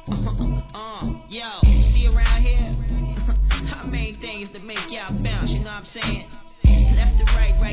Yo, see around here, our main thing is to make y'all bounce, you know what I'm saying? Left to right,